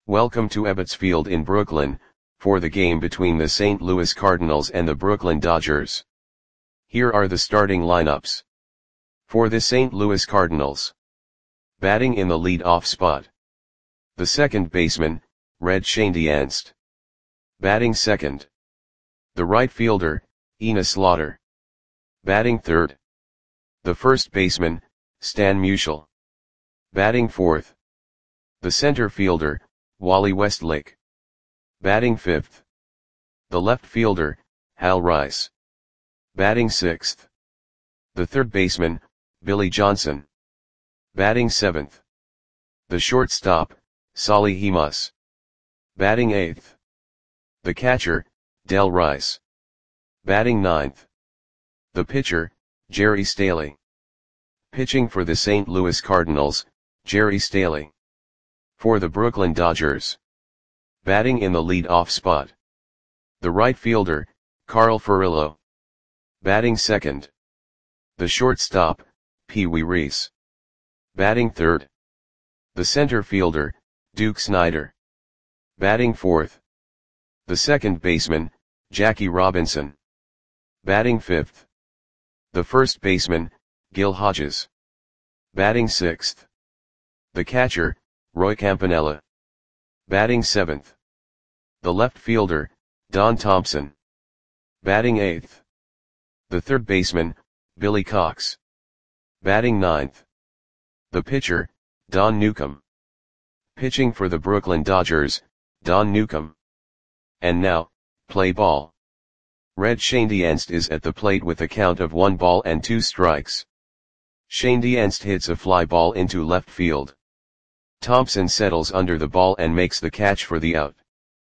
Welcome to Ebbets Field in Brooklyn, for the game between the St. Louis Cardinals and the Brooklyn Dodgers. Here are the starting lineups. For the St. Louis Cardinals. Batting in the lead-off spot. The second baseman, Red Schoendienst. Batting second. The right fielder, Enos Slaughter. Batting third. The first baseman, Stan Musial. Batting fourth. The center fielder, Wally Westlake. Batting fifth. The left fielder, Hal Rice. Batting sixth. The third baseman, Billy Johnson. Batting seventh. The shortstop, Solly Hemus. Batting eighth. The catcher, Del Rice. Batting ninth. The pitcher, Jerry Staley. Pitching for the St. Louis Cardinals, Jerry Staley. For the Brooklyn Dodgers. Batting in the lead-off spot. The right fielder, Carl Furillo. Batting second. The shortstop, Pee Wee Reese. Batting third. The center fielder, Duke Snider. Batting fourth. The second baseman, Jackie Robinson. Batting fifth. The first baseman, Gil Hodges. Batting sixth. The catcher, Roy Campanella. Batting seventh. The left fielder, Don Thompson. Batting eighth. The third baseman, Billy Cox. Batting ninth. The pitcher, Don Newcombe. Pitching for the Brooklyn Dodgers, Don Newcombe. And now, play ball. Red Schoendienst is at the plate with a count of 1 ball and 2 strikes. Schoendienst hits a fly ball into left field. Thompson settles under the ball and makes the catch for the out.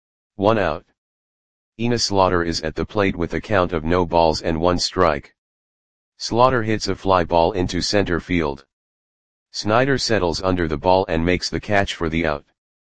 1 out. Enos Slaughter is at the plate with a count of no balls and 1 strike. Slaughter hits a fly ball into center field. Snider settles under the ball and makes the catch for the out.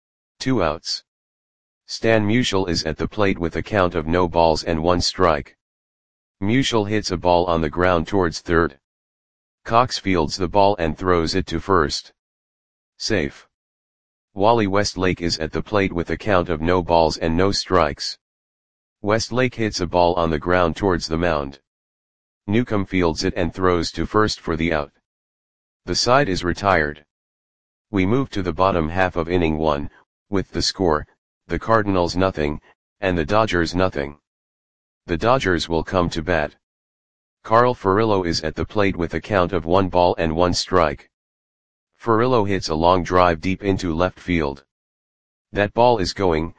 2 outs. Stan Musial is at the plate with a count of no balls and 1 strike. Musial hits a ball on the ground towards third. Cox fields the ball and throws it to first. Safe. Wally Westlake is at the plate with a count of no balls and no strikes. Westlake hits a ball on the ground towards the mound. Newcombe fields it and throws to first for the out. The side is retired. We move to the bottom half of inning 1, with the score, the Cardinals nothing, and the Dodgers nothing. The Dodgers will come to bat. Carl Furillo is at the plate with a count of 1 ball and 1 strike. Furillo hits a long drive deep into left field. That ball is gone.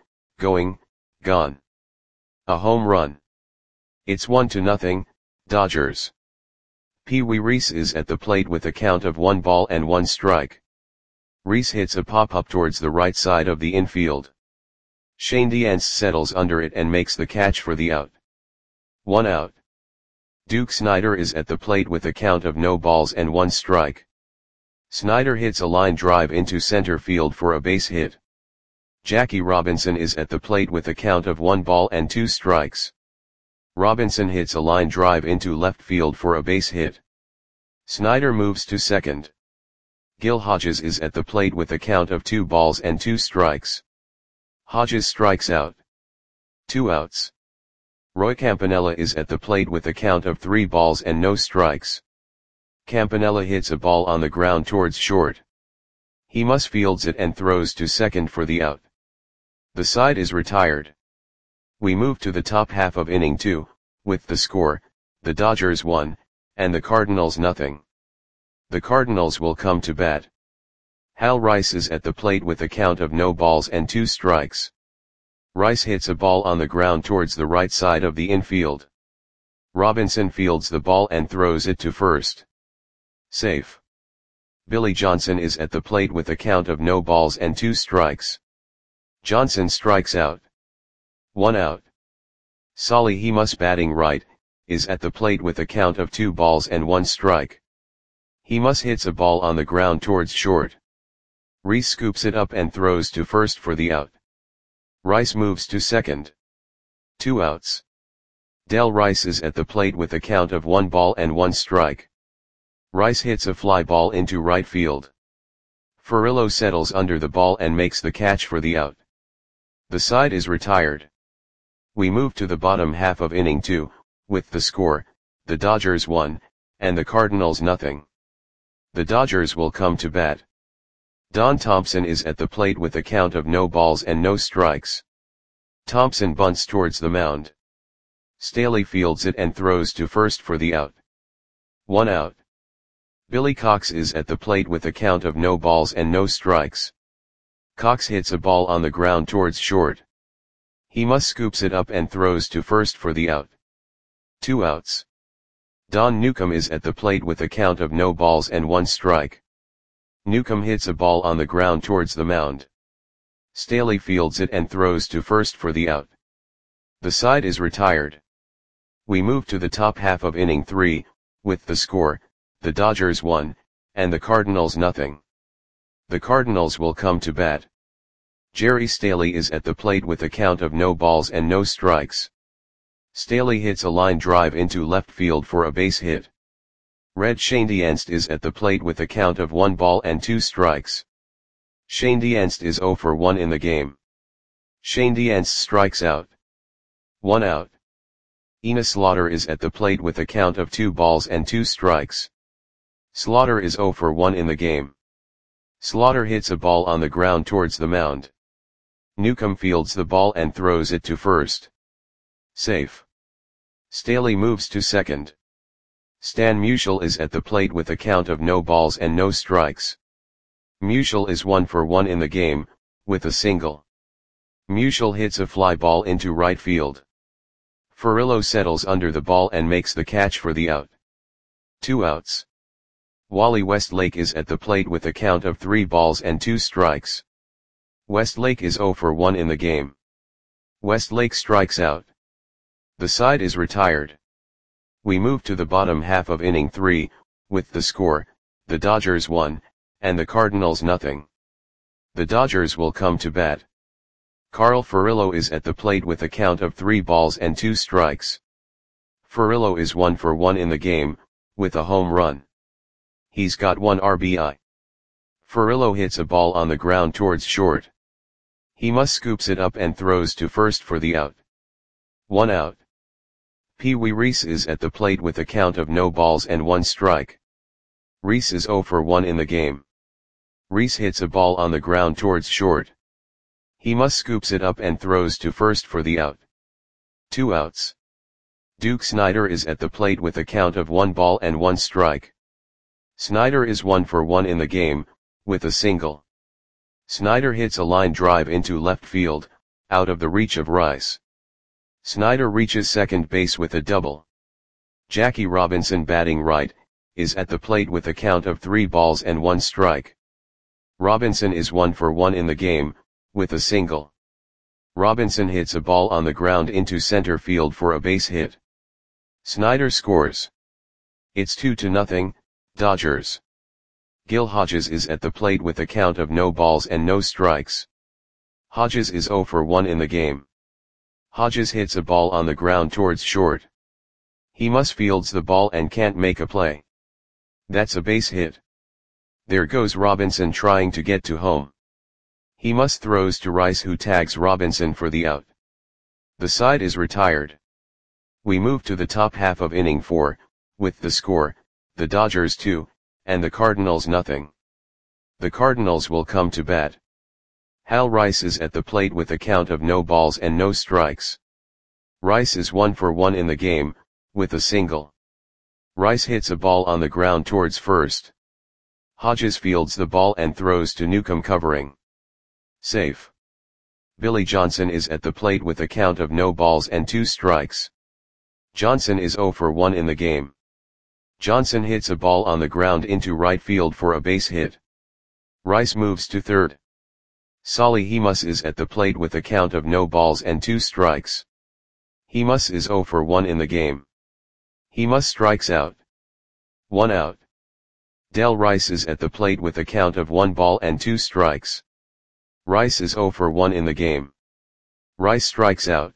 A home run. It's 1-0, Dodgers. Pee Wee Reese is at the plate with a count of 1 ball and 1 strike. Reese hits a pop-up towards the right side of the infield. Schoendienst settles under it and makes the catch for the out. 1 out. Duke Snider is at the plate with a count of no balls and 1 strike. Snider hits a line drive into center field for a base hit. Jackie Robinson is at the plate with a count of 1 ball and 2 strikes. Robinson hits a line drive into left field for a base hit. Snider moves to second. Gil Hodges is at the plate with a count of 2 balls and 2 strikes. Hodges strikes out. 2 outs. Roy Campanella is at the plate with a count of 3 balls and no strikes. Campanella hits a ball on the ground towards short. Hemus fields it and throws to second for the out. The side is retired. We move to the top half of inning 2, with the score, the Dodgers 1, and the Cardinals nothing. The Cardinals will come to bat. Hal Rice is at the plate with a count of no balls and 2 strikes. Rice hits a ball on the ground towards the right side of the infield. Robinson fields the ball and throws it to first. Safe. Billy Johnson is at the plate with a count of no balls and 2 strikes. Johnson strikes out. 1 out. Solly Hemus batting right, is at the plate with a count of 2 balls and 1 strike. Hemus hits a ball on the ground towards short. Reese scoops it up and throws to first for the out. Rice moves to second. 2 outs. Del Rice is at the plate with a count of 1 ball and 1 strike. Rice hits a fly ball into right field. Furillo settles under the ball and makes the catch for the out. The side is retired. We move to the bottom half of inning 2, with the score, the Dodgers 1, and the Cardinals nothing. The Dodgers will come to bat. Don Thompson is at the plate with a count of no balls and no strikes. Thompson bunts towards the mound. Staley fields it and throws to first for the out. 1 out. Billy Cox is at the plate with a count of no balls and no strikes. Cox hits a ball on the ground towards short. He must scoops it up and throws to first for the out. 2 outs. Don Newcomb is at the plate with a count of no balls and 1 strike. Newcomb hits a ball on the ground towards the mound. Staley fields it and throws to first for the out. The side is retired. We move to the top half of inning 3, with the score, the Dodgers 1, and the Cardinals nothing. The Cardinals will come to bat. Jerry Staley is at the plate with a count of no balls and no strikes. Staley hits a line drive into left field for a base hit. Red Schoendienst is at the plate with a count of 1 ball and 2 strikes. Schoendienst is 0 for 1 in the game. Schoendienst strikes out. 1 out. Enos Slaughter is at the plate with a count of 2 balls and 2 strikes. Slaughter is 0 for 1 in the game. Slaughter hits a ball on the ground towards the mound. Newcomb fields the ball and throws it to first. Safe. Staley moves to second. Stan Musial is at the plate with a count of no balls and no strikes. Musial is 1 for 1 in the game, with a single. Musial hits a fly ball into right field. Furillo settles under the ball and makes the catch for the out. 2 outs. Wally Westlake is at the plate with a count of 3 balls and 2 strikes. Westlake is 0 for 1 in the game. Westlake strikes out. The side is retired. We move to the bottom half of inning 3, with the score, the Dodgers 1, and the Cardinals nothing. The Dodgers will come to bat. Carl Furillo is at the plate with a count of 3 balls and 2 strikes. Furillo is 1 for 1 in the game, with a home run. He's got 1 RBI. Furillo hits a ball on the ground towards short. He must scoops it up and throws to first for the out. 1 out. Pee Wee Reese is at the plate with a count of no balls and 1 strike. Reese is 0 for 1 in the game. Reese hits a ball on the ground towards short. He must scoops it up and throws to first for the out. 2 outs. Duke Snider is at the plate with a count of 1 ball and 1 strike. Snider is 1 for 1 in the game, with a single. Snider hits a line drive into left field, out of the reach of Rice. Snider reaches second base with a double. Jackie Robinson, batting right, is at the plate with a count of 3 balls and 1 strike. Robinson is 1 for 1 in the game, with a single. Robinson hits a ball on the ground into center field for a base hit. Snider scores. It's 2-0, Dodgers. Gil Hodges is at the plate with a count of no balls and no strikes. Hodges is 0 for 1 in the game. Hodges hits a ball on the ground towards short. He must fields the ball and can't make a play. That's a base hit. There goes Robinson trying to get to home. He must throws to Rice, who tags Robinson for the out. The side is retired. We move to the top half of inning 4, with the score, the Dodgers 2, and the Cardinals nothing. The Cardinals will come to bat. Hal Rice is at the plate with a count of no balls and no strikes. Rice is 1 for 1 in the game, with a single. Rice hits a ball on the ground towards first. Hodges fields the ball and throws to Newcomb, covering. Safe. Billy Johnson is at the plate with a count of no balls and 2 strikes. Johnson is 0 for 1 in the game. Johnson hits a ball on the ground into right field for a base hit. Rice moves to third. Solly Hemus is at the plate with a count of no balls and 2 strikes. Hemus is 0 for 1 in the game. Hemus strikes out. 1 out. Del Rice is at the plate with a count of 1 ball and 2 strikes. Rice is 0 for 1 in the game. Rice strikes out.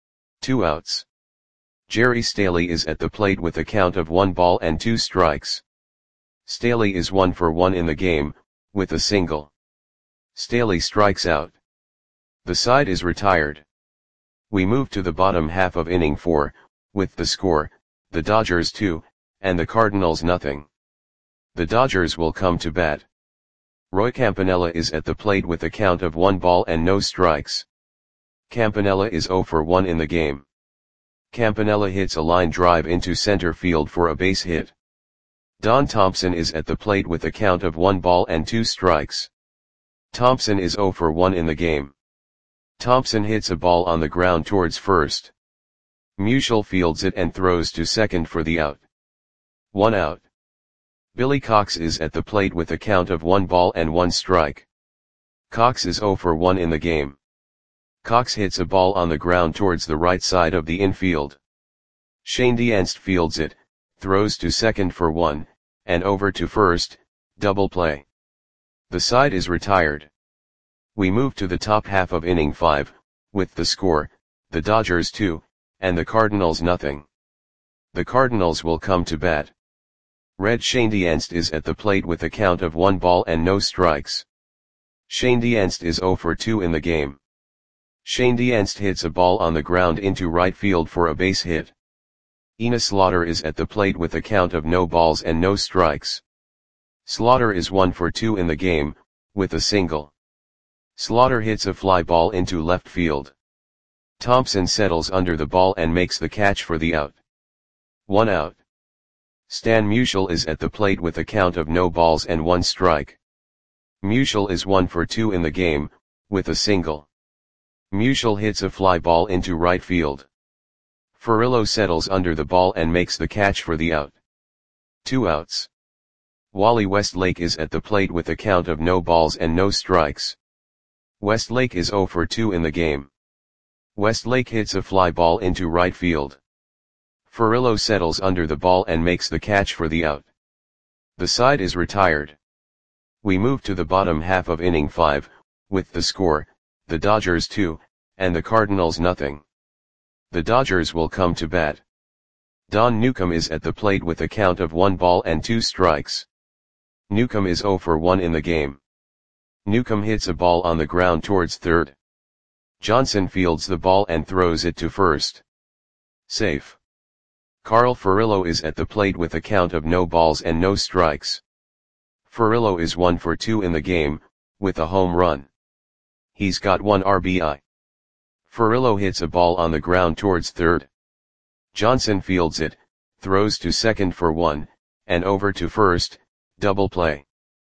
2 outs. Jerry Staley is at the plate with a count of 1 ball and 2 strikes. Staley is 1 for 1 in the game, with a single. Staley strikes out. The side is retired. We move to the bottom half of inning 4, with the score, the Dodgers 2, and the Cardinals nothing. The Dodgers will come to bat. Roy Campanella is at the plate with a count of 1 ball and no strikes. Campanella is 0 for 1 in the game. Campanella hits a line drive into center field for a base hit. Don Thompson is at the plate with a count of 1 ball and 2 strikes. Thompson is 0 for 1 in the game. Thompson hits a ball on the ground towards first. Musial fields it and throws to second for the out. 1 out. Billy Cox is at the plate with a count of 1 ball and 1 strike. Cox is 0 for 1 in the game. Cox hits a ball on the ground towards the right side of the infield. Shane Dienst fields it, throws to second for 1, and over to first, double play. The side is retired. We move to the top half of inning 5, with the score, the Dodgers 2, and the Cardinals nothing. The Cardinals will come to bat. Red Shane Dienst is at the plate with a count of 1 ball and no strikes. Shane Dienst is 0 for 2 in the game. Shane Dienst hits a ball on the ground into right field for a base hit. Enos Slaughter is at the plate with a count of no balls and no strikes. Slaughter is 1 for 2 in the game, with a single. Slaughter hits a fly ball into left field. Thompson settles under the ball and makes the catch for the out. 1 out. Stan Musial is at the plate with a count of no balls and 1 strike. Musial is 1 for 2 in the game, with a single. Musial hits a fly ball into right field. Furillo settles under the ball and makes the catch for the out. 2 outs. Wally Westlake is at the plate with a count of no balls and no strikes. Westlake is 0 for 2 in the game. Westlake hits a fly ball into right field. Furillo settles under the ball and makes the catch for the out. The side is retired. We move to the bottom half of inning 5, with the score, the Dodgers 2, and the Cardinals nothing. The Dodgers will come to bat. Don Newcomb is at the plate with a count of 1 ball and 2 strikes. Newcomb is 0 for 1 in the game. Newcomb hits a ball on the ground towards third. Johnson fields the ball and throws it to first. Safe. Carl Furillo is at the plate with a count of no balls and no strikes. Furillo is 1 for 2 in the game, with a home run. He's got 1 RBI. Furillo hits a ball on the ground towards third. Johnson fields it, throws to second for 1, and over to first, double play.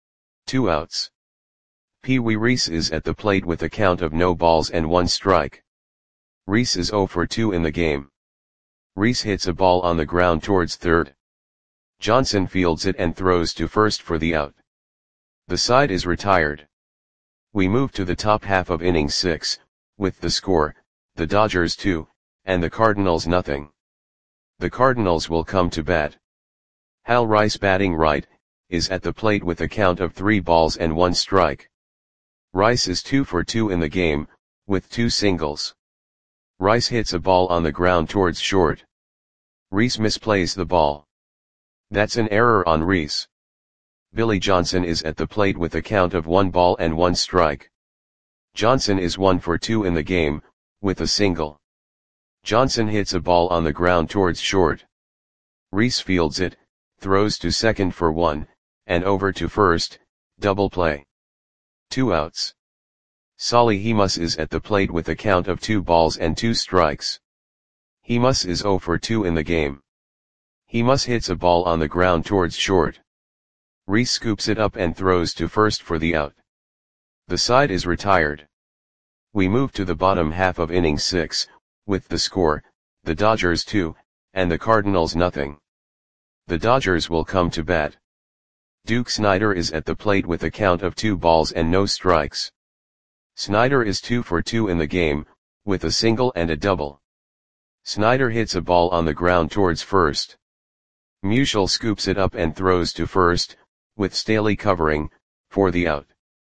2 outs. Pee Wee Reese is at the plate with a count of no balls and 1 strike. Reese is 0 for 2 in the game. Reese hits a ball on the ground towards third. Johnson fields it and throws to first for the out. The side is retired. We move to the top half of inning 6, with the score, the Dodgers 2, and the Cardinals nothing. The Cardinals will come to bat. Hal Rice batting right, is at the plate with a count of 3 balls and 1 strike. Rice is 2 for 2 in the game, with 2 singles. Rice hits a ball on the ground towards short. Reese misplays the ball. That's an error on Reese. Billy Johnson is at the plate with a count of 1 ball and 1 strike. Johnson is 1 for 2 in the game, with a single. Johnson hits a ball on the ground towards short. Reese fields it, throws to second for 1, and over to first, double play. 2 outs. Solly Hemus is at the plate with a count of 2 balls and 2 strikes. Hemus is 0 for 2 in the game. Hemus hits a ball on the ground towards short. Reese scoops it up and throws to first for the out. The side is retired. We move to the bottom half of inning 6, with the score, the Dodgers 2, and the Cardinals nothing. The Dodgers will come to bat. Duke Snider is at the plate with a count of 2 balls and no strikes. Snider is 2 for 2 in the game, with a single and a double. Snider hits a ball on the ground towards first. Musial scoops it up and throws to first, with Staley covering, for the out.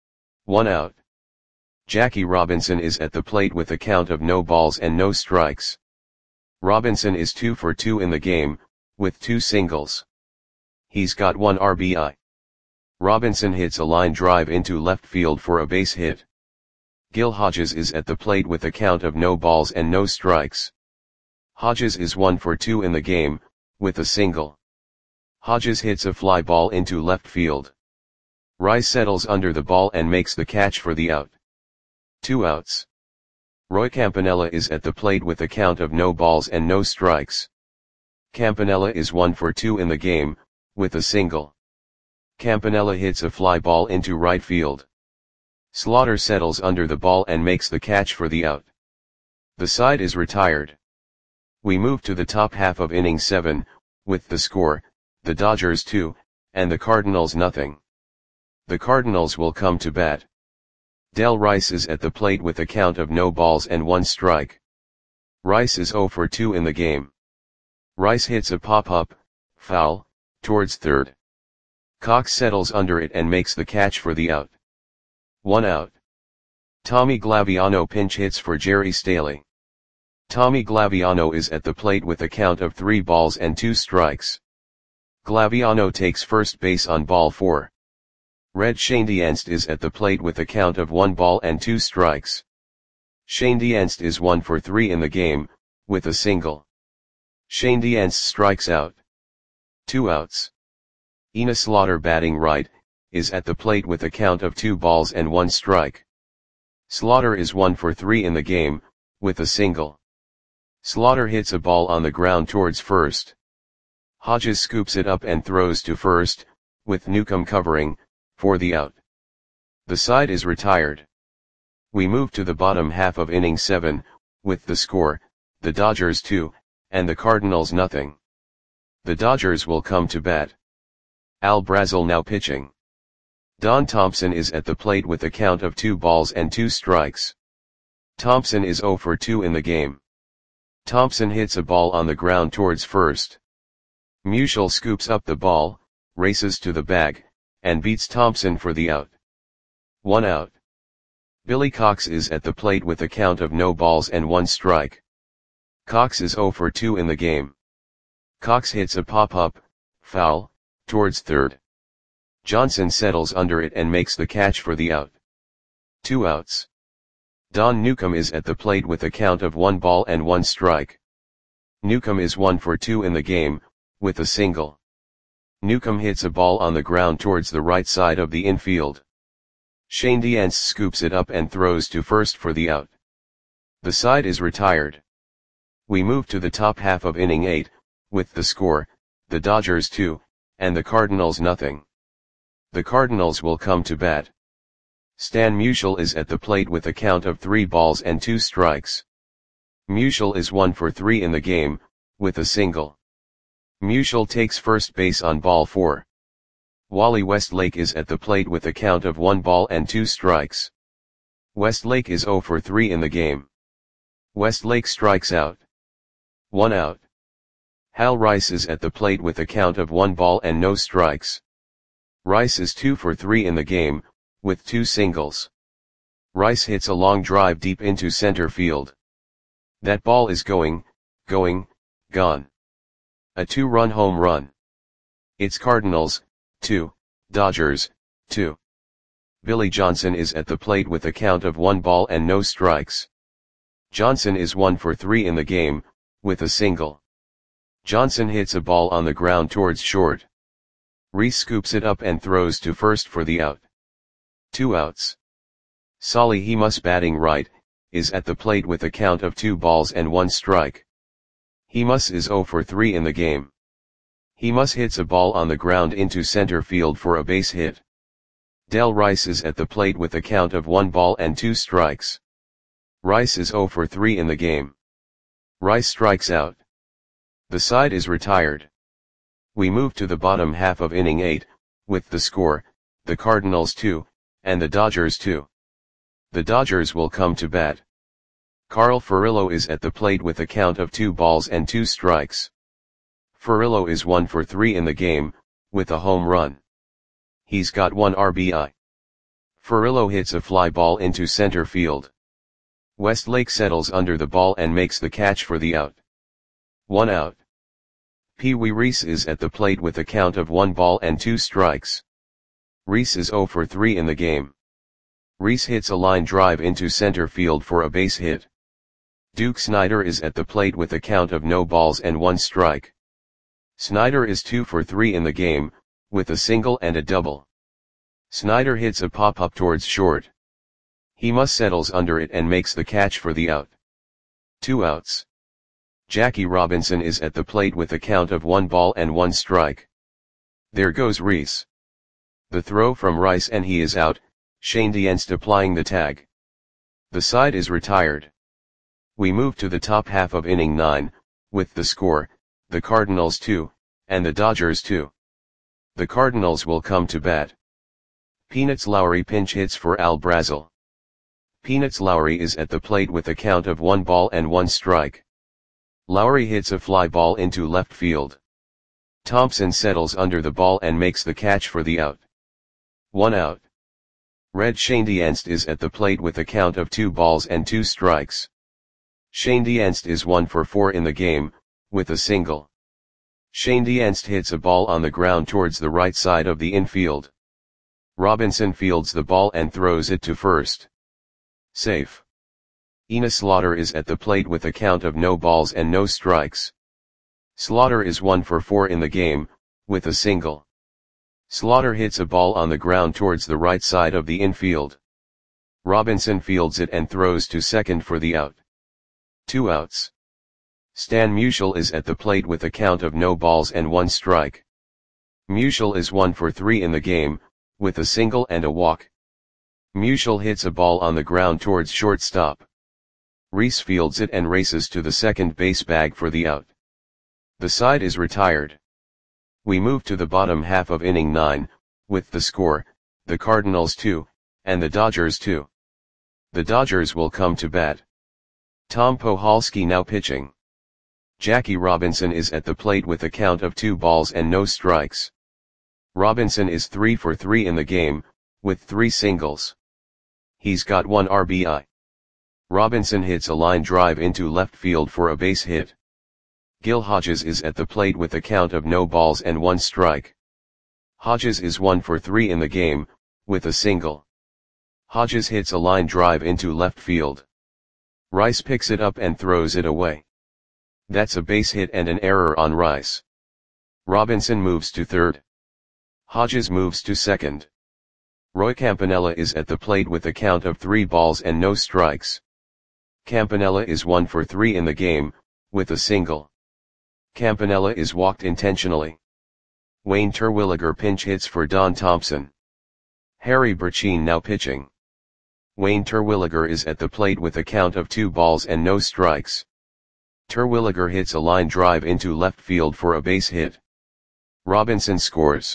1 out. Jackie Robinson is at the plate with a count of no balls and no strikes. Robinson is 2 for 2 in the game, with 2 singles. He's got 1 RBI. Robinson hits a line drive into left field for a base hit. Gil Hodges is at the plate with a count of no balls and no strikes. Hodges is 1 for 2 in the game, with a single. Hodges hits a fly ball into left field. Rice settles under the ball and makes the catch for the out. 2 outs. Roy Campanella is at the plate with a count of no balls and no strikes. Campanella is 1 for 2 in the game, with a single. Campanella hits a fly ball into right field. Slaughter settles under the ball and makes the catch for the out. The side is retired. We move to the top half of inning 7, with the score, the Dodgers 2, and the Cardinals nothing. The Cardinals will come to bat. Del Rice is at the plate with a count of no balls and 1 strike. Rice is 0 for 2 in the game. Rice hits a pop-up, foul, towards third. Cox settles under it and makes the catch for the out. 1 out. Tommy Glaviano pinch hits for Jerry Staley. Tommy Glaviano is at the plate with a count of 3 balls and 2 strikes. Glaviano takes first base on ball 4. Red Schoendienst is at the plate with a count of 1 ball and 2 strikes. Schoendienst is 1 for 3 in the game, with a single. Schoendienst strikes out. 2 outs. Ina Slaughter batting right, is at the plate with a count of 2 balls and 1 strike. Slaughter is 1 for 3 in the game, with a single. Slaughter hits a ball on the ground towards first. Hodges scoops it up and throws to first, with Newcomb covering, for the out. The side is retired. We move to the bottom half of inning 7, with the score, the Dodgers 2, and the Cardinals nothing. The Dodgers will come to bat. Al Brazel now pitching. Don Thompson is at the plate with a count of 2 balls and 2 strikes. Thompson is 0 for 2 in the game. Thompson hits a ball on the ground towards first. Musial scoops up the ball, races to the bag, and beats Thompson for the out. 1 out. Billy Cox is at the plate with a count of no balls and 1 strike. Cox is 0 for 2 in the game. Cox hits a pop-up, foul, towards third. Johnson settles under it and makes the catch for the out. 2 outs. Don Newcomb is at the plate with a count of 1 ball and 1 strike. Newcomb is 1 for 2 in the game, with a single. Newcomb hits a ball on the ground towards the right side of the infield. Schoendienst scoops it up and throws to first for the out. The side is retired. We move to the top half of inning 8, with the score, the Dodgers 2, and the Cardinals nothing. The Cardinals will come to bat. Stan Musial is at the plate with a count of 3 balls and 2 strikes. Musial is 1 for 3 in the game, with a single. Musial takes first base on ball 4. Wally Westlake is at the plate with a count of 1 ball and 2 strikes. Westlake is 0 for 3 in the game. Westlake strikes out. 1 out. Hal Rice is at the plate with a count of 1 ball and no strikes. Rice is 2 for 3 in the game, with 2 singles. Rice hits a long drive deep into center field. That ball is going, gone. A 2-run home run. It's Cardinals, 2, Dodgers, 2. Billy Johnson is at the plate with a count of 1 ball and no strikes. Johnson is 1 for 3 in the game, with a single. Johnson hits a ball on the ground towards short. Reese scoops it up and throws to first for the out. 2 outs. Solly Hemus batting right, is at the plate with a count of 2 balls and 1 strike. Hemus is 0 for 3 in the game. Hemus hits a ball on the ground into center field for a base hit. Del Rice is at the plate with a count of 1 ball and 2 strikes. Rice is 0 for 3 in the game. Rice strikes out. The side is retired. We move to the bottom half of inning 8, with the score, the Cardinals 2, and the Dodgers 2. The Dodgers will come to bat. Carl Furillo is at the plate with a count of 2 balls and 2 strikes. Furillo is 1 for 3 in the game, with a home run. He's got 1 RBI. Furillo hits a fly ball into center field. Westlake settles under the ball and makes the catch for the out. 1 out. Pee Wee Reese is at the plate with a count of 1 ball and 2 strikes. Rhys is 0 for 3 in the game. Rhys hits a line drive into center field for a base hit. Duke Snider is at the plate with a count of no balls and 1 strike. Snider is 2 for 3 in the game, with a single and a double. Snider hits a pop-up towards short. He must settles under it and makes the catch for the out. 2 outs. Jackie Robinson is at the plate with a count of 1 ball and 1 strike. There goes Rhys. The throw from Rice and he is out, Shane Dienst applying the tag. The side is retired. We move to the top half of inning 9, with the score, the Cardinals 2, and the Dodgers 2. The Cardinals will come to bat. Peanuts Lowry pinch hits for Al Brazel. Peanuts Lowry is at the plate with a count of 1 ball and 1 strike. Lowry hits a fly ball into left field. Thompson settles under the ball and makes the catch for the out. 1 out. Red Shane Dienst is at the plate with a count of 2 balls and 2 strikes. Shane Dienst is 1 for 4 in the game, with a single. Shane Dienst hits a ball on the ground towards the right side of the infield. Robinson fields the ball and throws it to first. Safe. Enos Slaughter is at the plate with a count of no balls and no strikes. Slaughter is 1 for 4 in the game, with a single. Slaughter hits a ball on the ground towards the right side of the infield. Robinson fields it and throws to second for the out. 2 outs. Stan Musial is at the plate with a count of no balls and 1 strike. Musial is 1 for 3 in the game, with a single and a walk. Musial hits a ball on the ground towards shortstop. Rhys fields it and races to the second base bag for the out. The side is retired. We move to the bottom half of inning 9, with the score, the Cardinals 2, and the Dodgers 2. The Dodgers will come to bat. Tom Pohalski now pitching. Jackie Robinson is at the plate with a count of 2 balls and no strikes. Robinson is 3 for 3 in the game, with 3 singles. He's got 1 RBI. Robinson hits a line drive into left field for a base hit. Gil Hodges is at the plate with a count of no balls and 1 strike. Hodges is 1 for 3 in the game, with a single. Hodges hits a line drive into left field. Rice picks it up and throws it away. That's a base hit and an error on Rice. Robinson moves to third. Hodges moves to second. Roy Campanella is at the plate with a count of 3 balls and no strikes. Campanella is 1 for 3 in the game, with a single. Campanella is walked intentionally. Wayne Terwilliger pinch hits for Don Thompson. Harry Burcheen now pitching. Wayne Terwilliger is at the plate with a count of 2 balls and no strikes. Terwilliger hits a line drive into left field for a base hit. Robinson scores.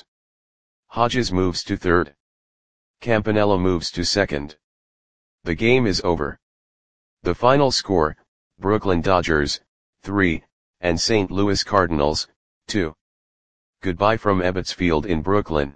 Hodges moves to third. Campanella moves to second. The game is over. The final score, Brooklyn Dodgers, 3, and St. Louis Cardinals, 2. Goodbye from Ebbets Field in Brooklyn.